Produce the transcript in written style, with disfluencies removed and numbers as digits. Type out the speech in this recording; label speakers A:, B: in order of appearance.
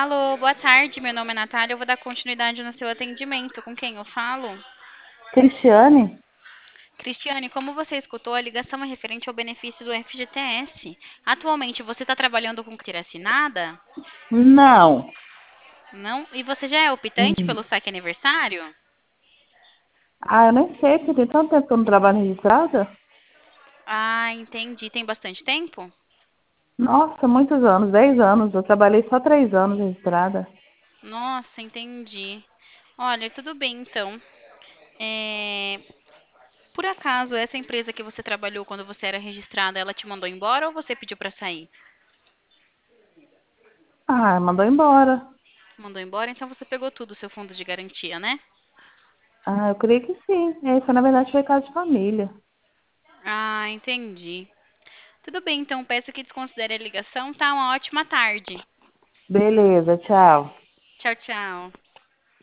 A: Alô, boa tarde. Meu nome é Natália. Eu vou dar continuidade no seu atendimento. Com quem eu falo?
B: Cristiane?
A: Cristiane, como você escutou, a ligação é referente ao benefício do FGTS. Atualmente, você está trabalhando com carteira assinada?
B: Não.
A: Não? E você já é optante
B: Hum.
A: pelo saque aniversário?
B: Eu nem sei, porque tem tanto tempo que eu não trabalho registrada.
A: Ah, entendi. Tem bastante tempo?
B: Nossa, muitos anos, 10 anos. Eu trabalhei só 3 anos registrada.
A: Nossa, entendi. Olha, tudo bem então. É, Por acaso, essa empresa que você trabalhou quando você era registrada, ela te mandou embora ou você pediu para sair?
B: Mandou embora.
A: Mandou embora, então você pegou tudo, o seu fundo de garantia, né?
B: Eu creio que sim. Essa, na verdade, foi casa de família.
A: Ah, entendi. Tudo bem, então peço que desconsidere a ligação, tá? Uma ótima tarde.
B: Beleza, tchau.
A: Tchau, tchau.